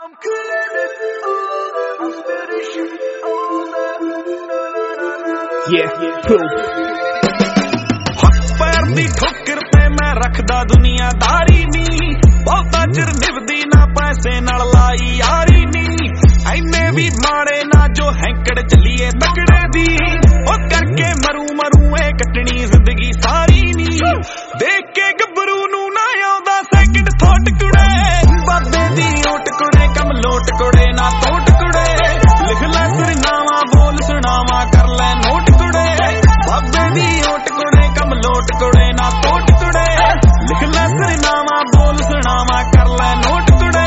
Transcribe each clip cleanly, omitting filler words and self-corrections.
पैर दी ठोकर पे मैं रखदा दुनियादारी नी, बहुता चिर निभदी ना पैसे नाल लाई यारी नी। ऐने भी माड़े ना जो हैंकड़ चलिए तकड़े दी, ओ करके मरू मरू ए कटनी जिंदगी सारी नी। देख के गबरू नू ना आउंदा सैकंड थॉट कुड़े, बाबे दी ओट कुड़े कम लोट कुड़े ना तोट कुड़े। लिख लै सरनामा बोल सुनावा कर लै नोट कुड़े, बाबे दी ओट कुड़े कम लोट कुड़े ना तोट कुड़े। लिख लै सरनामा बोल सुनावा कर लै नोट कुड़े।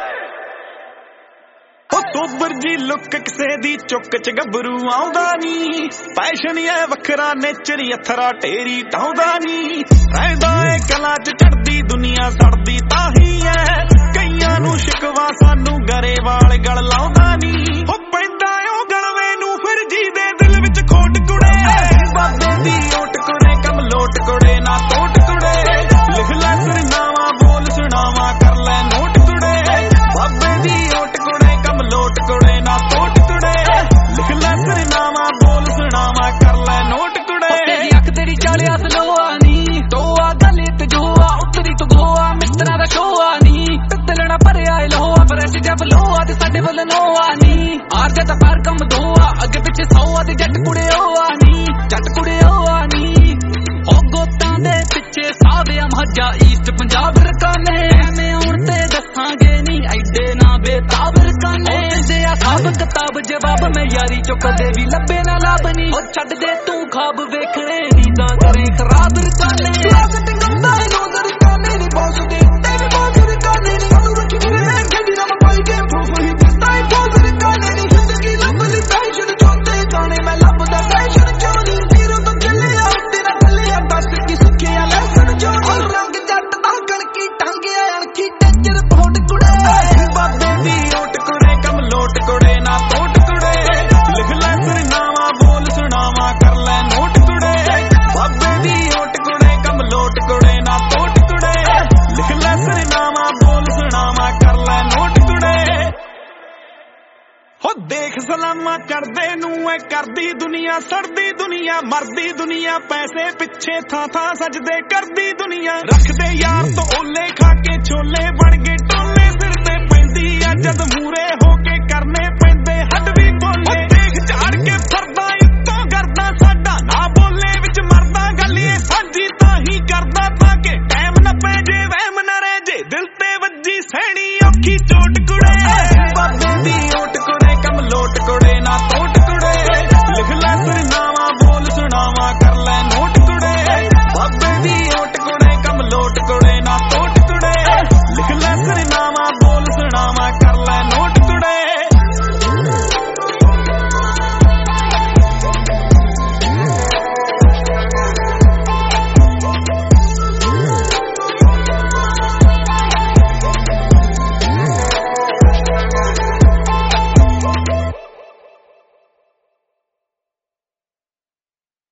ओ सोबर जी लुक किसे दी चुक च गबरू आउंदा नी, पैशन ऐ वखरा नेचर अथरा ढेरी ढाउंदा नी। रहिंदा ए कला च चढ़दी दुनिया सड़दी ताही ऐ, कईयां नू शिकवा सानू गरेवाल गल लाउंदा नी। ओ पैंदा ओ गलवे नू फिर जी दे दिल विच खोट कुड़े, बाबे दी ओट कुड़े कम लोट कुड़े ना तोट कुड़े। लिख लै सरनामा बोल सुनावा कर लै नोट कुड़े, बाबे दी ओट कुड़े कम लोट कुड़े ना तोट कुड़े। लिख लै सरनामा बोल सुनावा कर लै नोट कुड़े। तेरी अख तेरी चालिया सलोआ नी, टोआ गले ते जोआ उतरी तू गोआ मित्रा दा शोआ नी। पित्तलना भरिया लोआ फ्रैश जब लोआ ते साडे वल नोआ नी। आर जा पैर कम दोआ अगे पिछे सौआ ते जट कुड़े ओआ नी, जट कुड़े ओआ नी। ओ गोतां दे पिछे साविया मजा ईस्ट पंजाब रकाने, मैं हुण ते दसांगे नी ऐडे ना बेताब रकाने। दे आ सब किताब जवाब मैं यारी चो कदे भी लब्बे ना लाभनी। ओ छड्ड दे तू ख्वाब वेखणे नी तां करे खराब रकाने। देख सलामा करदे नू ऐ करदी दुनिया, सड़दी दुनिया मरदी दुनिया, पैसे पिछे थां थां सजदे करदी दुनिया। रखदे यार तो ओले खा के छोले बन गए टोले, सिर ते पैंदी आ जद मूरे होके करने पैंदे हद भी बोले। देख झाड़ के फरदा इत्तों करदा साडा ना बोले विच मरदा गलिए सांझी ताही करदा तां के टैम न पै जे वहम न रह जे दिल ते वज्जी सैनी औखी चोट।